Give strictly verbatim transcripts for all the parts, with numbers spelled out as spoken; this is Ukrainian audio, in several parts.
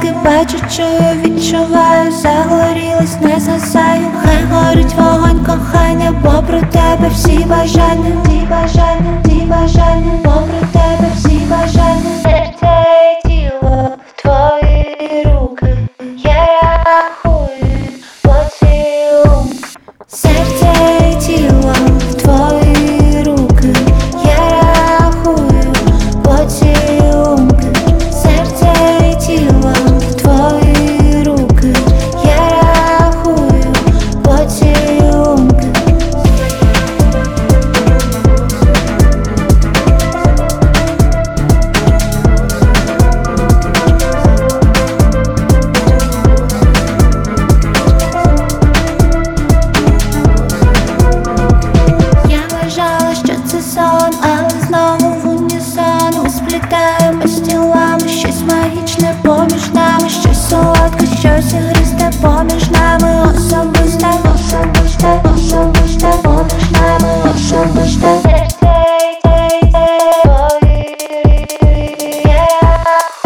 поки бачу, чую, відчуваю, загорілась, не згасаю. Хай горить вогонь кохання, бо про тебе всі бажання, всі бажання, всі бажання, бо про тебе всі бажання. Серце і тіло в твої руки, я рахую поцілунки. Серце і тіло в твої руки, я рахую поцілунки. Серце і тіло в твої руки, я рахую поцілунки. Я вважала, що це сон, але знову в унісон ми сплітаємось тілами, щось магічне поміж нами, щось солодке, щось ігристе поміж нами, особисте, особисте, особисте поміж нами, особисте. Серце і твої, я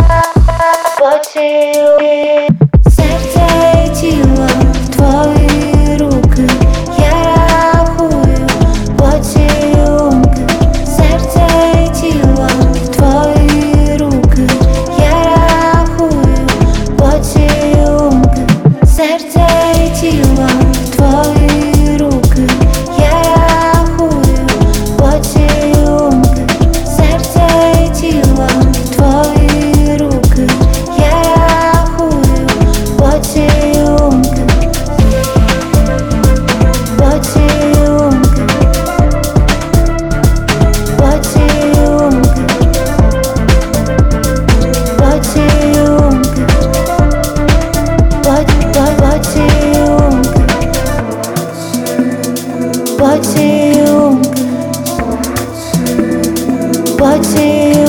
поцілую. Серце і тіло в твої руки, я рахую поцілунки. Серце і тіло в твої руки, я рахую поцілунки. Серце і тіло в твої руки, я рахую поцілунки. Серце і тіло в твої руки, я рахую поцілунки. Поцілунки, поцілунки, поцілунки, поцілунки, поцілунки, поцілунки.